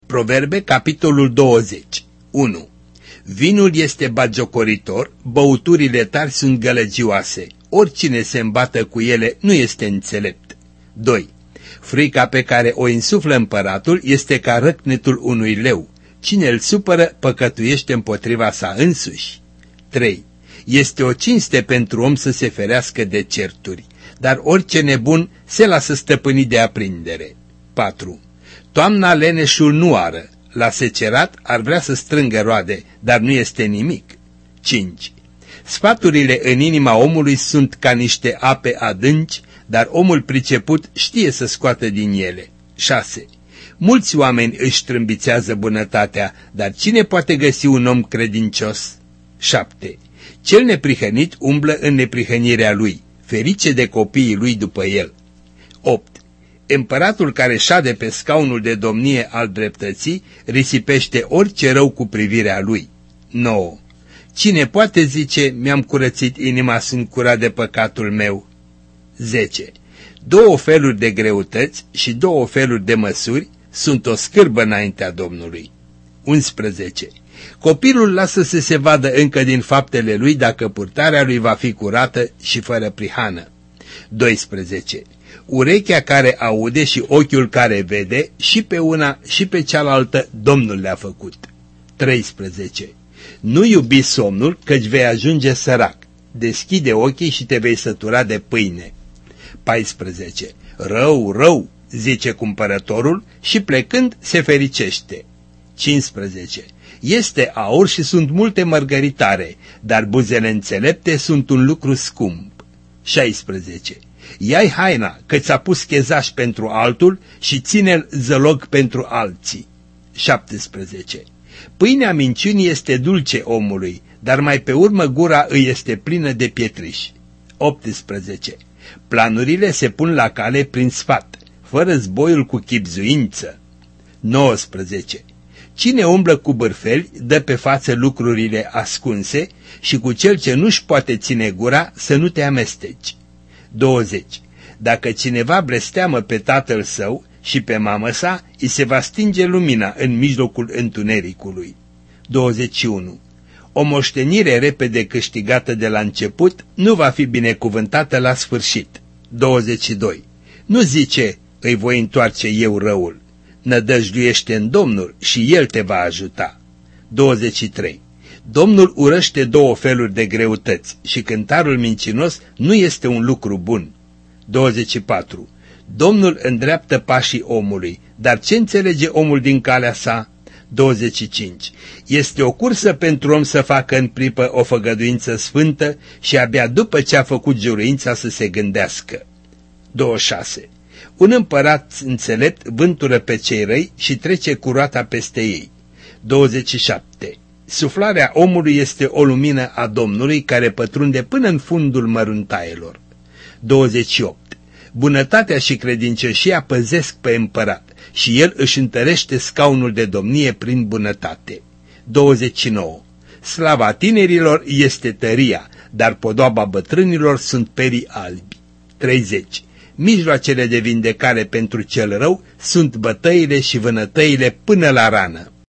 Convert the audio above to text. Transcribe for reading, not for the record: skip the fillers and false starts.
Proverbe, capitolul 20. 1. Vinul este batjocoritor, băuturile tari sunt gălăgioase, oricine se îmbată cu ele nu este înțelept. 2. Frica pe care o insuflă împăratul este ca răcnetul unui leu. Cine îl supără păcătuiește împotriva sa însuși. 3. Este o cinste pentru om să se ferească de certuri, dar orice nebun se lasă stăpâni de aprindere. 4. Toamna leneșul nu ară, la secerat ar vrea să strângă roade, dar nu este nimic. 5. Sfaturile în inima omului sunt ca niște ape adânci, dar omul priceput știe să scoată din ele. 6. Mulți oameni își trâmbițează bunătatea, dar cine poate găsi un om credincios? 7. Cel neprihănit umblă în neprihănirea lui, ferice de copiii lui după el. 8. Împăratul care șade pe scaunul de domnie al dreptății risipește orice rău cu privirea lui. 9. Cine poate zice, mi-am curățit inima, sunt curat de păcatul meu? 10. Două feluri de greutăți și două feluri de măsuri sunt o scârbă înaintea Domnului. 11. Copilul lasă să se vadă încă din faptele lui dacă purtarea lui va fi curată și fără prihană. 12. Urechea care aude și ochiul care vede, și pe una și pe cealaltă Domnul le-a făcut. 13. Nu iubi somnul, căci vei ajunge sărac. Deschide ochii și te vei sătura de pâine. 14. Rău, rău, zice cumpărătorul și plecând se fericește. 15. Este aur și sunt multe mărgăritare, dar buzele înțelepte sunt un lucru scump. 16. Ia-i haina, că ți-a pus chezaș pentru altul și ține-l zălog pentru alții. 17. Pâinea minciunii este dulce omului, dar mai pe urmă gura îi este plină de pietriș. 18. Planurile se pun la cale prin sfat, fără zboiul cu chibzuință. 19. Cine umblă cu bârfeli dă pe față lucrurile ascunse și cu cel ce nu-și poate ține gura să nu te amesteci. 20. Dacă cineva blesteamă pe tatăl său și pe mamă sa, îi se va stinge lumina în mijlocul întunericului. 21. O moștenire repede câștigată de la început nu va fi binecuvântată la sfârșit. 22. Nu zice, îi voi întoarce eu răul. Nădăjduiește în Domnul și El te va ajuta. 23. Domnul urăște două feluri de greutăți și cântarul mincinos nu este un lucru bun. 24. Domnul îndreaptă pașii omului, dar ce înțelege omul din calea sa? 25. Este o cursă pentru om să facă în pripă o făgăduință sfântă și abia după ce a făcut juruința să se gândească. 26. Un împărat înțelept vântură pe cei răi și trece cu roata peste ei. 27. Suflarea omului este o lumină a Domnului care pătrunde până în fundul măruntaielor. 28. Bunătatea și credincioșia păzesc pe împărat și el își întărește scaunul de domnie prin bunătate. 29. Slava tinerilor este tăria, dar podoaba bătrânilor sunt perii albi. 30. Mijloacele de vindecare pentru cel rău sunt bătăile și vânătăile până la rană.